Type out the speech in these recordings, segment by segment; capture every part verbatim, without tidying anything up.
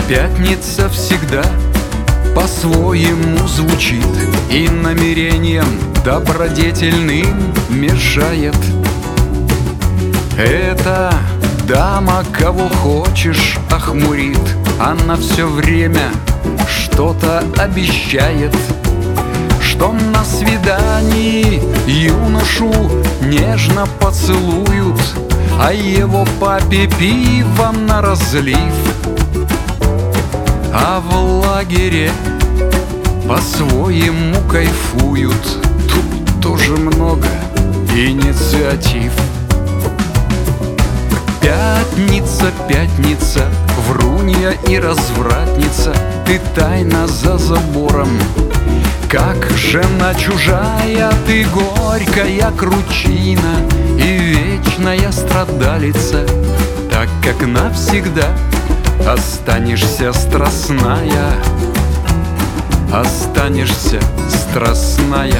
Пятница всегда по-своему звучит и намерением добродетельным мешает. Эта дама кого хочешь охмурит, она все время что-то обещает, что на свидании юношу нежно поцелуют, а его папе пивом на разлив. А в лагере по-своему кайфуют, тут тоже много инициатив. Пятница, пятница, врунья и развратница, ты тайна за забором. Как жена чужая, ты горькая кручина и вечная страдалица, так как навсегда останешься страстная, останешься страстная.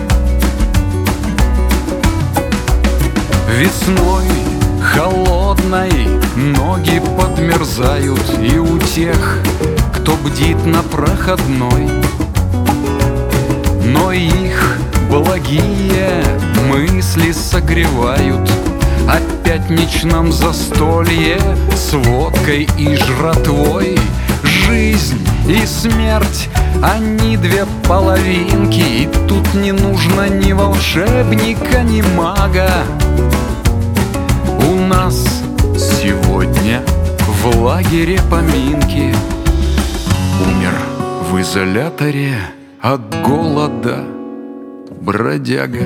Весной холодной ноги подмерзают и у тех, кто бдит на проходной, но их благие мысли согревают о пятничном застолье с водкой и жратвой. Жизнь и смерть, они две половинки, и тут не нужно ни волшебника, ни мага. У нас сегодня в лагере поминки. Умер в изоляторе от голода бродяга.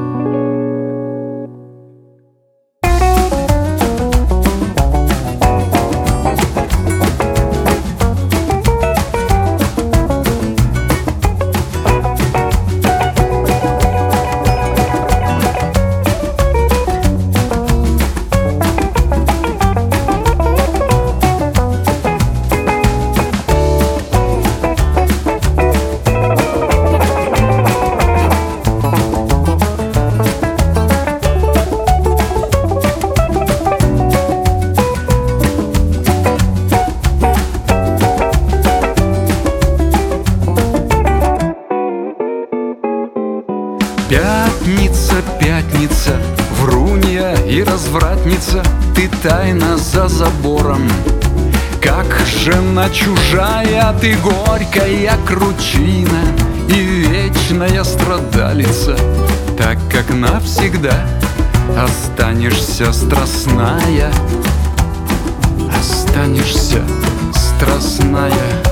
Пятница, пятница, врунья и развратница, ты тайна за забором. Как жена чужая, ты горькая кручина и вечная страдалица, так как навсегда останешься страстная, останешься страстная.